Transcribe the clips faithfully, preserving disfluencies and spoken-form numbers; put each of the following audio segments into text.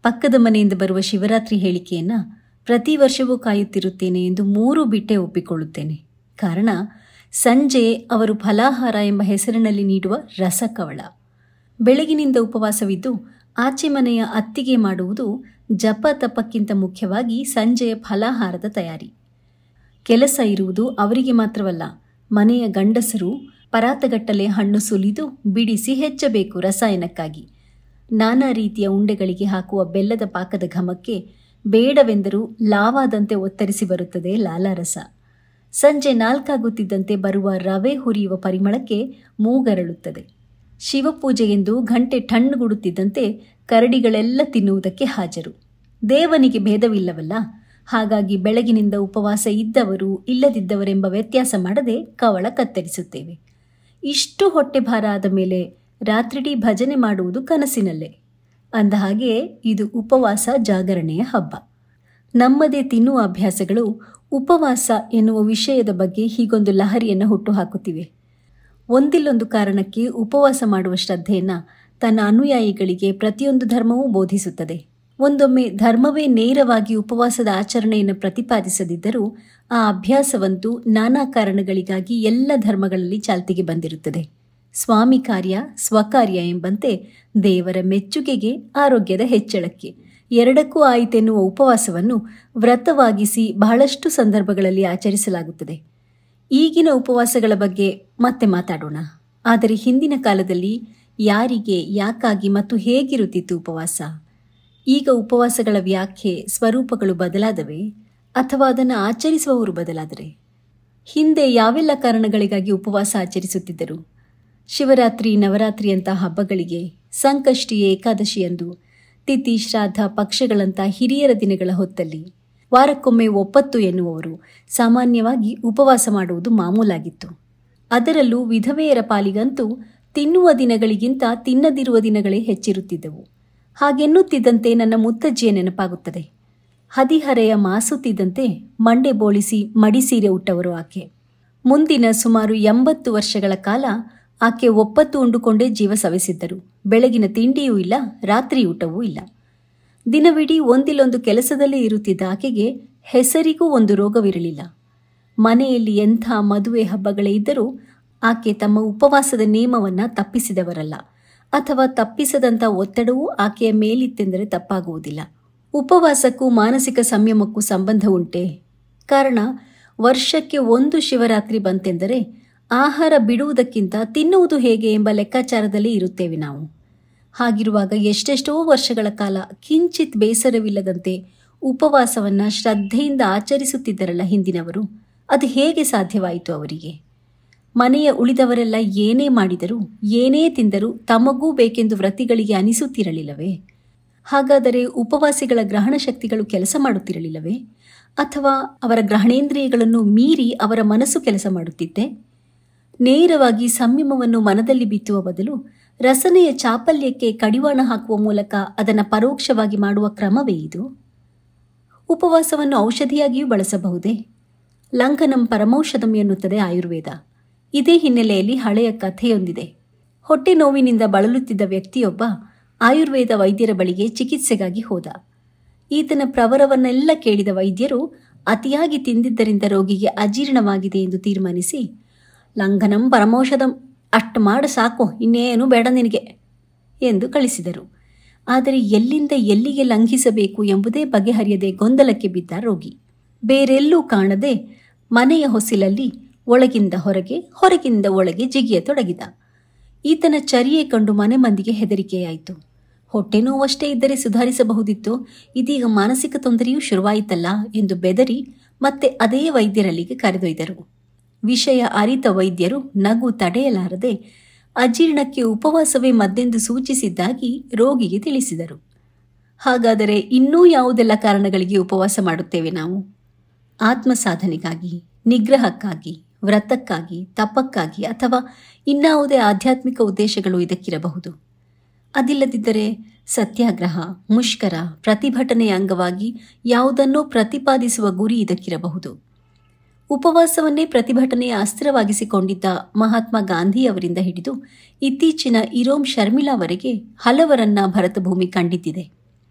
ಪಕ್ಕದ ಮನೆಯಿಂದ ಬರುವ ಶಿವರಾತ್ರಿ ಹೇಳಿಕೆಯನ್ನು ಪ್ರತಿ ವರ್ಷವೂ ಕಾಯುತ್ತಿರುತ್ತೇನೆ ಎಂದು ಮೂರು ಬಿಟ್ಟೆ ಒಪ್ಪಿಕೊಳ್ಳುತ್ತೇನೆ. ಕಾರಣ, ಸಂಜೆ ಅವರು ಫಲಾಹಾರ ಎಂಬ ಹೆಸರಿನಲ್ಲಿ ನೀಡುವ ರಸಕವಳ. ಬೆಳಗಿನಿಂದ ಉಪವಾಸವಿದ್ದು ಆಚೆ ಮನೆಯ ಅತ್ತಿಗೆ ಮಾಡುವುದು ಜಪ ತಪಕ್ಕಿಂತ ಮುಖ್ಯವಾಗಿ ಸಂಜೆಯ ಫಲಾಹಾರದ ತಯಾರಿ. ಕೆಲಸ ಇರುವುದು ಅವರಿಗೆ ಮಾತ್ರವಲ್ಲ, ಮನೆಯ ಗಂಡಸರು ಪರಾತಗಟ್ಟಲೆ ಹಣ್ಣು ಸುಲಿದು ಬಿಡಿಸಿ ಹೆಚ್ಚಬೇಕು ರಸಾಯನಕ್ಕಾಗಿ. ನಾನಾ ರೀತಿಯ ಉಂಡೆಗಳಿಗೆ ಹಾಕುವ ಬೆಲ್ಲದ ಪಾಕದ ಘಮಕ್ಕೆ ಬೇಡವೆಂದರೂ ಲಾವಾದಂತೆ ಒತ್ತರಿಸಿ ಬರುತ್ತದೆ ಲಾಲಾರಸ. ಸಂಜೆ ನಾಲ್ಕಾಗುತ್ತಿದ್ದಂತೆ ಬರುವ ರವೆ ಹುರಿಯುವ ಪರಿಮಳಕ್ಕೆ ಮೂಗರಳುತ್ತದೆ. ಶಿವಪೂಜೆಗೆಂದು ಗಂಟೆ ಠಣ್ಣುಗುಡುತ್ತಿದ್ದಂತೆ ಕರಡಿಗಳೆಲ್ಲ ತಿನ್ನುವುದಕ್ಕೆ ಹಾಜರು. ದೇವನಿಗೆ ಭೇದವಿಲ್ಲವಲ್ಲ, ಹಾಗಾಗಿ ಬೆಳಗಿನಿಂದ ಉಪವಾಸ ಇದ್ದವರು ಇಲ್ಲದಿದ್ದವರೆಂಬ ವ್ಯತ್ಯಾಸ ಮಾಡದೆ ಕವಳ ಕತ್ತರಿಸುತ್ತೇವೆ. ಇಷ್ಟು ಹೊಟ್ಟೆ ಭಾರ ಆದ ಮೇಲೆ ರಾತ್ರಿಡೀ ಭಜನೆ ಮಾಡುವುದು ಕನಸಿನಲ್ಲೇ. ಅಂದ ಹಾಗೆ ಇದು ಉಪವಾಸ ಜಾಗರಣೆಯ ಹಬ್ಬ. ನಮ್ಮದೇ ತಿನ್ನುವ ಅಭ್ಯಾಸಗಳು ಉಪವಾಸ ಎನ್ನುವ ವಿಷಯದ ಬಗ್ಗೆ ಹೀಗೊಂದು ಲಹರಿಯನ್ನು ಹುಟ್ಟುಹಾಕುತ್ತಿವೆ. ಒಂದಿಲ್ಲೊಂದು ಕಾರಣಕ್ಕೆ ಉಪವಾಸ ಮಾಡುವ ಶ್ರದ್ಧೆಯನ್ನು ತನ್ನ ಅನುಯಾಯಿಗಳಿಗೆ ಪ್ರತಿಯೊಂದು ಧರ್ಮವೂ ಬೋಧಿಸುತ್ತದೆ. ಒಂದೊಮ್ಮೆ ಧರ್ಮವೇ ನೇರವಾಗಿ ಉಪವಾಸದ ಆಚರಣೆಯನ್ನು ಪ್ರತಿಪಾದಿಸದಿದ್ದರೂ ಆ ಅಭ್ಯಾಸವಂತೂ ನಾನಾ ಕಾರಣಗಳಿಗಾಗಿ ಎಲ್ಲ ಧರ್ಮಗಳಲ್ಲಿ ಚಾಲ್ತಿಗೆ ಬಂದಿರುತ್ತದೆ. ಸ್ವಾಮಿ ಕಾರ್ಯ ಸ್ವಕಾರ್ಯ ಎಂಬಂತೆ ದೇವರ ಮೆಚ್ಚುಗೆಗೆ, ಆರೋಗ್ಯದ ಹೆಚ್ಚಳಕ್ಕೆ ಎರಡಕ್ಕೂ ಆಯಿತೆನ್ನುವ ಉಪವಾಸವನ್ನು ವ್ರತವಾಗಿಸಿ ಬಹಳಷ್ಟು ಸಂದರ್ಭಗಳಲ್ಲಿ ಆಚರಿಸಲಾಗುತ್ತದೆ. ಈಗಿನ ಉಪವಾಸಗಳ ಬಗ್ಗೆ ಮತ್ತೆ ಮಾತಾಡೋಣ. ಆದರೆ ಹಿಂದಿನ ಕಾಲದಲ್ಲಿ ಯಾರಿಗೆ, ಯಾಕಾಗಿ ಮತ್ತು ಹೇಗಿರುತ್ತಿತ್ತು ಉಪವಾಸ? ಈಗ ಉಪವಾಸಗಳ ವ್ಯಾಖ್ಯೆ, ಸ್ವರೂಪಗಳು ಬದಲಾದವೆ ಅಥವಾ ಅದನ್ನು ಆಚರಿಸುವವರು ಬದಲಾದರೆ? ಹಿಂದೆ ಯಾವೆಲ್ಲ ಕಾರಣಗಳಿಗಾಗಿ ಉಪವಾಸ ಆಚರಿಸುತ್ತಿದ್ದರು? ಶಿವರಾತ್ರಿ, ನವರಾತ್ರಿಯಂಥ ಹಬ್ಬಗಳಿಗೆ, ಸಂಕಷ್ಟಿ ಏಕಾದಶಿಯಂದು, ತಿಥಿ ಶ್ರಾದ್ದ ಪಕ್ಷಗಳಂಥ ಹಿರಿಯರ ದಿನಗಳ ಹೊತ್ತಲ್ಲಿ, ವಾರಕ್ಕೊಮ್ಮೆ ಒಪ್ಪತ್ತು ಎನ್ನುವವರು ಸಾಮಾನ್ಯವಾಗಿ ಉಪವಾಸ ಮಾಡುವುದು ಮಾಮೂಲಾಗಿತ್ತು. ಅದರಲ್ಲೂ ವಿಧವೆಯರ ಪಾಲಿಗಂತೂ ತಿನ್ನುವ ದಿನಗಳಿಗಿಂತ ತಿನ್ನದಿರುವ ದಿನಗಳೇ ಹೆಚ್ಚಿರುತ್ತಿದ್ದವು. ಹಾಗೆನ್ನುತ್ತಿದ್ದಂತೆ ನನ್ನ ಮುತ್ತಜ್ಜಿಯ ನೆನಪಾಗುತ್ತದೆ. ಹದಿಹರೆಯ ಮಾಸುತ್ತಿದ್ದಂತೆ ಮಂಡೆ ಬೋಳಿಸಿ ಮಡಿಸೀರೆ ಉಟ್ಟವರು ಆಕೆ. ಮುಂದಿನ ಸುಮಾರು ಎಂಬತ್ತು ವರ್ಷಗಳ ಕಾಲ ಆಕೆ ಒಪ್ಪತ್ತು ಉಂಡುಕೊಂಡೇ ಜೀವ ಸವೆಸಿದ್ದರು. ಬೆಳಗಿನ ತಿಂಡಿಯೂ ಇಲ್ಲ, ರಾತ್ರಿ ಊಟವೂ ಇಲ್ಲ. ದಿನವಿಡೀ ಒಂದಿಲ್ಲೊಂದು ಕೆಲಸದಲ್ಲೇ ಇರುತ್ತಿದ್ದ ಆಕೆಗೆ ಹೆಸರಿಗೂ ಒಂದು ರೋಗವಿರಲಿಲ್ಲ. ಮನೆಯಲ್ಲಿ ಎಂಥ ಮದುವೆ ಹಬ್ಬಗಳೇ ಇದ್ದರೂ ಆಕೆ ತಮ್ಮ ಉಪವಾಸದ ನೇಮವನ್ನು ತಪ್ಪಿಸಿದವರಲ್ಲ, ಅಥವಾ ತಪ್ಪಿಸದಂಥ ಒತ್ತಡವೂ ಆಕೆಯ ಮೇಲಿತ್ತೆಂದರೆ ತಪ್ಪಾಗುವುದಿಲ್ಲ. ಉಪವಾಸಕ್ಕೂ ಮಾನಸಿಕ ಸಂಯಮಕ್ಕೂ ಸಂಬಂಧ ಉಂಟೆ? ಕಾರಣ, ವರ್ಷಕ್ಕೆ ಒಂದು ಶಿವರಾತ್ರಿ ಬಂತೆಂದರೆ ಆಹಾರ ಬಿಡುವುದಕ್ಕಿಂತ ತಿನ್ನುವುದು ಹೇಗೆ ಎಂಬ ಲೆಕ್ಕಾಚಾರದಲ್ಲಿ ಇರುತ್ತೇವೆ ನಾವು. ಹಾಗಿರುವಾಗ ಎಷ್ಟೆಷ್ಟೋ ವರ್ಷಗಳ ಕಾಲ ಕಿಂಚಿತ್ ಬೇಸರವಿಲ್ಲದಂತೆ ಉಪವಾಸವನ್ನು ಶ್ರದ್ಧೆಯಿಂದ ಆಚರಿಸುತ್ತಿದ್ದರಲ್ಲ ಹಿಂದಿನವರು. ಅದು ಹೇಗೆ ಸಾಧ್ಯವಾಯಿತು ಅವರಿಗೆ? ಮನೆಯ ಉಳಿದವರೆಲ್ಲ ಏನೇ ಮಾಡಿದರೂ, ಏನೇ ತಿಂದರೂ ತಮಗೂ ಬೇಕೆಂದು ವ್ರತಿಗಳಿಗೆ ಅನಿಸುತ್ತಿರಲಿಲ್ಲವೇ? ಹಾಗಾದರೆ ಉಪವಾಸಿಗಳ ಗ್ರಹಣ ಶಕ್ತಿಗಳು ಕೆಲಸ ಮಾಡುತ್ತಿರಲಿಲ್ಲವೇ? ಅಥವಾ ಅವರ ಗ್ರಹಣೇಂದ್ರಿಯಗಳನ್ನು ಮೀರಿ ಅವರ ಮನಸ್ಸು ಕೆಲಸ ಮಾಡುತ್ತಿದ್ದೆ? ನೇರವಾಗಿ ಸಂಯಮವನ್ನು ಮನದಲ್ಲಿ ಬಿತ್ತುವ ಬದಲು ರಸನೆಯ ಚಾಪಲ್ಯಕ್ಕೆ ಕಡಿವಾಣ ಹಾಕುವ ಮೂಲಕ ಅದನ್ನು ಪರೋಕ್ಷವಾಗಿ ಮಾಡುವ ಕ್ರಮವೇ ಇದು? ಉಪವಾಸವನ್ನು ಔಷಧಿಯಾಗಿಯೂ ಬಳಸಬಹುದೇ? ಲಂಘನಂ ಪರಮೌಷಧಂ ಎನ್ನುತ್ತದೆ ಆಯುರ್ವೇದ. ಇದೇ ಹಿನ್ನೆಲೆಯಲ್ಲಿ ಹಳೆಯ ಕಥೆಯೊಂದಿದೆ. ಹೊಟ್ಟೆ ನೋವಿನಿಂದ ಬಳಲುತ್ತಿದ್ದ ವ್ಯಕ್ತಿಯೊಬ್ಬ ಆಯುರ್ವೇದ ವೈದ್ಯರ ಬಳಿಗೆ ಚಿಕಿತ್ಸೆಗಾಗಿ ಹೋದ. ಈತನ ಪ್ರವರವನ್ನೆಲ್ಲ ಕೇಳಿದ ವೈದ್ಯರು ಅತಿಯಾಗಿ ತಿಂದಿದ್ದರಿಂದ ರೋಗಿಗೆ ಅಜೀರ್ಣವಾಗಿದೆ ಎಂದು ತೀರ್ಮಾನಿಸಿ, ಲಂಘನಂ ಪರಮೌಷಧಂ, ಅಷ್ಟು ಮಾಡು ಸಾಕು, ಇನ್ನೇನು ಬೇಡ ನಿನಗೆ ಎಂದು ಕಳಿಸಿದರು. ಆದರೆ ಎಲ್ಲಿಂದ ಎಲ್ಲಿಗೆ ಲಂಘಿಸಬೇಕು ಎಂಬುದೇ ಬಗೆಹರಿಯದೆ ಗೊಂದಲಕ್ಕೆ ಬಿದ್ದ ರೋಗಿ. ಬೇರೆಲ್ಲೂ ಕಾಣದೆ ಮನೆಯ ಹೊಸಿಲಲ್ಲಿ ಒಳಗಿಂದ ಹೊರಗೆ, ಹೊರಗಿಂದ ಒಳಗೆ ಜಿಗಿಯತೊಡಗಿದ. ಈತನ ಚರ್ಯೆ ಕಂಡು ಮನೆ ಮಂದಿಗೆ ಹೆದರಿಕೆಯಾಯಿತು. ಹೊಟ್ಟೆ ನೋವಷ್ಟೇ ಇದ್ದರೆ ಸುಧಾರಿಸಬಹುದಿತ್ತು, ಇದೀಗ ಮಾನಸಿಕ ತೊಂದರೆಯೂ ಶುರುವಾಯಿತಲ್ಲ ಎಂದು ಬೆದರಿ ಮತ್ತೆ ಅದೇ ವೈದ್ಯರಲ್ಲಿಗೆ ಕರೆದೊಯ್ದರು. ವಿಷಯ ಅರಿತ ವೈದ್ಯರು ನಗು ತಡೆಯಲಾರದೆ ಅಜೀರ್ಣಕ್ಕೆ ಉಪವಾಸವೇ ಮದ್ದೆಂದು ಸೂಚಿಸಿದ್ದಾಗಿ ರೋಗಿಗೆ ತಿಳಿಸಿದರು. ಹಾಗಾದರೆ ಇನ್ನೂ ಯಾವುದೆಲ್ಲ ಕಾರಣಗಳಿಗೆ ಉಪವಾಸ ಮಾಡುತ್ತೇವೆ ನಾವು? ಆತ್ಮ ಸಾಧನೆಗಾಗಿ, ನಿಗ್ರಹಕ್ಕಾಗಿ, ವ್ರತಕ್ಕಾಗಿ, ತಪಕ್ಕಾಗಿ, ಅಥವಾ ಇನ್ನಾವುದೇ ಆಧ್ಯಾತ್ಮಿಕ ಉದ್ದೇಶಗಳು ಇದಕ್ಕಿರಬಹುದು. ಅದಿಲ್ಲದಿದ್ದರೆ ಸತ್ಯಾಗ್ರಹ, ಮುಷ್ಕರ, ಪ್ರತಿಭಟನೆಯ ಅಂಗವಾಗಿ ಯಾವುದನ್ನೋ ಪ್ರತಿಪಾದಿಸುವ ಗುರಿ ಇದಕ್ಕಿರಬಹುದು. ಉಪವಾಸವನ್ನೇ ಪ್ರತಿಭಟನೆಯ ಅಸ್ತ್ರವಾಗಿಸಿಕೊಂಡಿದ್ದ ಮಹಾತ್ಮ ಗಾಂಧಿಯವರಿಂದ ಹಿಡಿದು ಇತ್ತೀಚಿನ ಇರೋಮ್ ಶರ್ಮಿಳಾವರೆಗೆ ಹಲವರನ್ನ ಭರತಭೂಮಿ ಕಂಡಿದ್ದಿದೆ.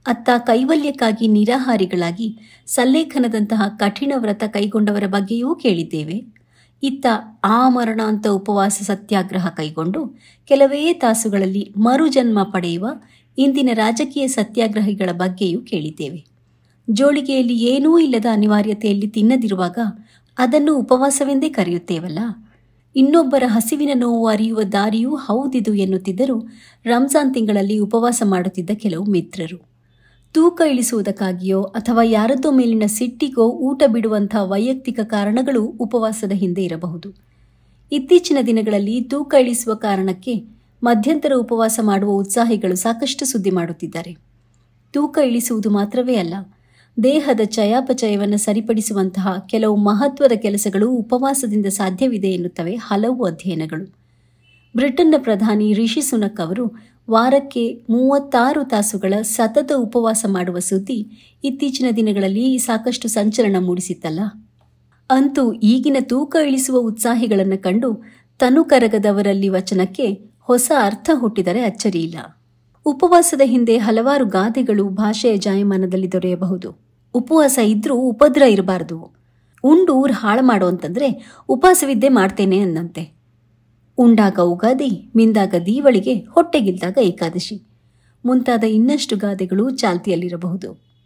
ಅತ್ತ ಕೈವಲ್ಯಕ್ಕಾಗಿ ನಿರಾಹಾರಿಗಳಾಗಿ ಸಲ್ಲೇಖನದಂತಹ ಕಠಿಣ ವ್ರತ ಕೈಗೊಂಡವರ ಬಗ್ಗೆಯೂ ಕೇಳಿದ್ದೇವೆ. ಇತ್ತ ಆಮರಣಾಂತ ಉಪವಾಸ ಸತ್ಯಾಗ್ರಹ ಕೈಗೊಂಡು ಕೆಲವೇ ತಾಸುಗಳಲ್ಲಿ ಮರುಜನ್ಮ ಪಡೆಯುವ ಇಂದಿನ ರಾಜಕೀಯ ಸತ್ಯಾಗ್ರಹಿಗಳ ಬಗ್ಗೆಯೂ ಕೇಳಿದ್ದೇವೆ. ಜೋಳಿಗೆಯಲ್ಲಿ ಏನೂ ಇಲ್ಲದ ಅನಿವಾರ್ಯತೆಯಲ್ಲಿ ತಿನ್ನದಿರುವಾಗ ಅದನ್ನು ಉಪವಾಸವೆಂದೇ ಕರೆಯುತ್ತೇವಲ್ಲ. ಇನ್ನೊಬ್ಬರ ಹಸಿವಿನ ನೋವು ಅರಿಯುವ ದಾರಿಯೂ ಹೌದಿದು ಎನ್ನುತ್ತಿದ್ದರು ರಂಜಾನ್ ತಿಂಗಳಲ್ಲಿ ಉಪವಾಸ ಮಾಡುತ್ತಿದ್ದ ಕೆಲವು ಮಿತ್ರರು. ತೂಕ ಇಳಿಸುವುದಕ್ಕಾಗಿಯೋ ಅಥವಾ ಯಾರದ್ದೋ ಮೇಲಿನ ಸಿಟ್ಟಿಗೋ ಊಟ ಬಿಡುವಂಥ ವೈಯಕ್ತಿಕ ಕಾರಣಗಳು ಉಪವಾಸದ ಹಿಂದೆ ಇರಬಹುದು. ಇತ್ತೀಚಿನ ದಿನಗಳಲ್ಲಿ ತೂಕ ಇಳಿಸುವ ಕಾರಣಕ್ಕೆ ಮಧ್ಯಂತರ ಉಪವಾಸ ಮಾಡುವ ಉತ್ಸಾಹಿಗಳು ಸಾಕಷ್ಟು ಸುದ್ದಿ ಮಾಡುತ್ತಿದ್ದಾರೆ. ತೂಕ ಇಳಿಸುವುದು ಮಾತ್ರವೇ ಅಲ್ಲ, ದೇಹದ ಚಯಾಪಚಯವನ್ನು ಸರಿಪಡಿಸುವಂತಹ ಕೆಲವು ಮಹತ್ವದ ಕೆಲಸಗಳು ಉಪವಾಸದಿಂದ ಸಾಧ್ಯವಿದೆ ಎನ್ನುತ್ತವೆ ಹಲವು ಅಧ್ಯಯನಗಳು. ಬ್ರಿಟನ್ನ ಪ್ರಧಾನಿ ರಿಷಿ ಸುನಕ್ ಅವರು ವಾರಕ್ಕೆ ಮೂವತ್ತಾರು ತಾಸುಗಳ ಸತತ ಉಪವಾಸ ಮಾಡುವ ಸುದ್ದಿ ಇತ್ತೀಚಿನ ದಿನಗಳಲ್ಲಿ ಸಾಕಷ್ಟು ಸಂಚಲನ ಮೂಡಿಸಿತ್ತಲ್ಲ. ಅಂತೂ ಈಗಿನ ತೂಕ ಇಳಿಸುವ ಉತ್ಸಾಹಿಗಳನ್ನು ಕಂಡು ತನು ಕರಗದವರಲ್ಲಿ ವಚನಕ್ಕೆ ಹೊಸ ಅರ್ಥ ಹುಟ್ಟಿದರೆ ಅಚ್ಚರಿಯಿಲ್ಲ. ಉಪವಾಸದ ಹಿಂದೆ ಹಲವಾರು ಗಾದೆಗಳು ಭಾಷೆಯ ಜಾಯಮಾನದಲ್ಲಿ ದೊರೆಯಬಹುದು. ಉಪವಾಸ ಇದ್ರೂ ಉಪದ್ರ ಇರಬಾರ್ದು, ಉಂಡು ಊರು ಹಾಳು ಮಾಡೋ ಅಂತಂದ್ರೆ ಉಪವಾಸವಿದ್ದೇ ಮಾಡ್ತೇನೆ ಅನ್ನಂತೆ. ಉಂಡಾಗ ಉಗಾದಿ, ಮಿಂದಾಗ ದೀವಳಿಗೆ, ಹೊಟ್ಟೆಗಿಲ್ದಾಗ ಏಕಾದಶಿ ಮುಂತಾದ ಇನ್ನಷ್ಟು ಗಾದೆಗಳು ಚಾಲ್ತಿಯಲ್ಲಿರಬಹುದು.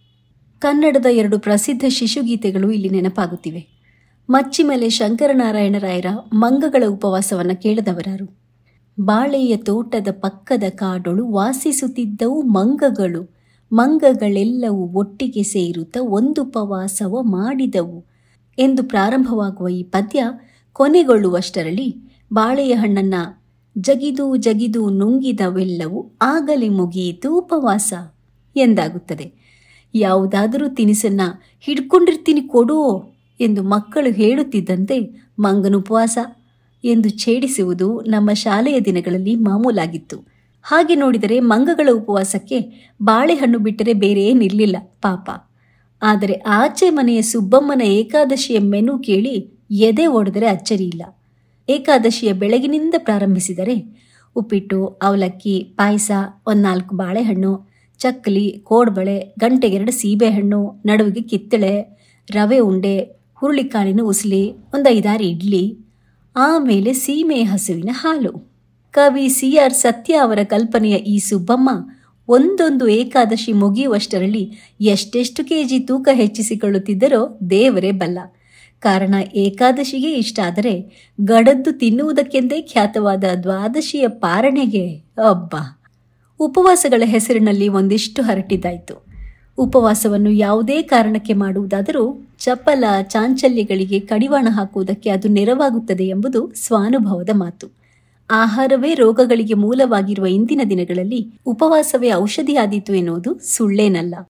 ಕನ್ನಡದ ಎರಡು ಪ್ರಸಿದ್ಧ ಶಿಶುಗೀತೆಗಳು ಇಲ್ಲಿ ನೆನಪಾಗುತ್ತಿವೆ. ಮಚ್ಚಿಮಲೆ ಶಂಕರನಾರಾಯಣರಾಯರ ಮಂಗಗಳ ಉಪವಾಸವನ್ನು ಕೇಳದವರಾರು. ಬಾಳೆಯ ತೋಟದ ಪಕ್ಕದ ಕಾಡೊಳು ವಾಸಿಸುತ್ತಿದ್ದವು ಮಂಗಗಳು, ಮಂಗಗಳೆಲ್ಲವೂ ಒಟ್ಟಿಗೆ ಸೇರುತ್ತ ಒಂದುಪವಾಸವ ಮಾಡಿದವು ಎಂದು ಪ್ರಾರಂಭವಾಗುವ ಈ ಪದ್ಯ ಕೊನೆಗೊಳ್ಳುವಷ್ಟರಲ್ಲಿ ಬಾಳೆಯ ಹಣ್ಣನ್ನ ಜಗಿದು ಜಗಿದು ನುಂಗಿದವೆಲ್ಲವೂ ಆಗಲೇ ಮುಗಿಯಿತು ಉಪವಾಸ ಎಂದಾಗುತ್ತದೆ. ಯಾವುದಾದರೂ ತಿನಿಸನ್ನ ಹಿಡ್ಕೊಂಡಿರ್ತೀನಿ ಕೊಡೋ ಎಂದು ಮಕ್ಕಳು ಹೇಳುತ್ತಿದ್ದಂತೆ ಮಂಗನ ಉಪವಾಸ ಎಂದು ಛೇಡಿಸುವುದು ನಮ್ಮ ಶಾಲೆಯ ದಿನಗಳಲ್ಲಿ ಮಾಮೂಲಾಗಿತ್ತು. ಹಾಗೆ ನೋಡಿದರೆ ಮಂಗಗಳ ಉಪವಾಸಕ್ಕೆ ಬಾಳೆಹಣ್ಣು ಬಿಟ್ಟರೆ ಬೇರೆ ಏನಿರಲಿಲ್ಲ ಪಾಪ. ಆದರೆ ಆಚೆ ಮನೆಯ ಸುಬ್ಬಮ್ಮನ ಏಕಾದಶಿಯ ಮೆನು ಕೇಳಿ ಎದೆ ಒಡೆದರೆ ಅಚ್ಚರಿಯಿಲ್ಲ. ಏಕಾದಶಿಯ ಬೆಳಗಿನಿಂದ ಪ್ರಾರಂಭಿಸಿದರೆ ಉಪ್ಪಿಟ್ಟು, ಅವಲಕ್ಕಿ, ಪಾಯಸ, ಒಂದು ನಾಲ್ಕು ಬಾಳೆಹಣ್ಣು, ಚಕ್ಕಲಿ, ಕೋಡ್ಬಳೆ, ಗಂಟೆಗೆರಡು ಸೀಬೆಹಣ್ಣು, ನಡುವಿಗೆ ಕಿತ್ತಳೆ, ರವೆ ಉಂಡೆ, ಹುರುಳಿಕಾಳಿನ ಉಸ್ಲಿ, ಒಂದು ಐದಾರು ಇಡ್ಲಿ, ಆಮೇಲೆ ಸೀಮೆ ಹಸುವಿನ ಹಾಲು. ಕವಿ ಸಿ ಆರ್ ಸತ್ಯ ಅವರ ಕಲ್ಪನೆಯ ಈ ಸುಬ್ಬಮ್ಮ ಒಂದೊಂದು ಏಕಾದಶಿ ಮುಗಿಯುವಷ್ಟರಲ್ಲಿ ಎಷ್ಟೆಷ್ಟು ಕೆ ಜಿ ತೂಕ ಹೆಚ್ಚಿಸಿಕೊಳ್ಳುತ್ತಿದ್ದರೋ ದೇವರೇ ಬಲ್ಲ. ಕಾರಣ ಏಕಾದಶಿಗೆ ಇಷ್ಟ ಆದರೆ ಗಡದ್ದು ತಿನ್ನುವುದಕ್ಕೆಂದೇ ಖ್ಯಾತವಾದ ದ್ವಾದಶಿಯ ಪಾರಣೆಗೆ ಅಬ್ಬ. ಉಪವಾಸಗಳ ಹೆಸರಿನಲ್ಲಿ ಒಂದಿಷ್ಟು ಹರಟಿದ್ದಾಯಿತು. ಉಪವಾಸವನ್ನು ಯಾವುದೇ ಕಾರಣಕ್ಕೆ ಮಾಡುವುದಾದರೂ ಚಪಲ ಚಾಂಚಲ್ಯಗಳಿಗೆ ಕಡಿವಾಣ ಹಾಕುವುದಕ್ಕೆ ಅದು ನೆರವಾಗುತ್ತದೆ ಎಂಬುದು ಸ್ವಾನುಭವದ ಮಾತು. ಆಹಾರವೇ ರೋಗಗಳಿಗೆ ಮೂಲವಾಗಿರುವ ಇಂದಿನ ದಿನಗಳಲ್ಲಿ ಉಪವಾಸವೇ ಔಷಧಿಯಾದೀತು ಎನ್ನುವುದು ಸುಳ್ಳೇನಲ್ಲ.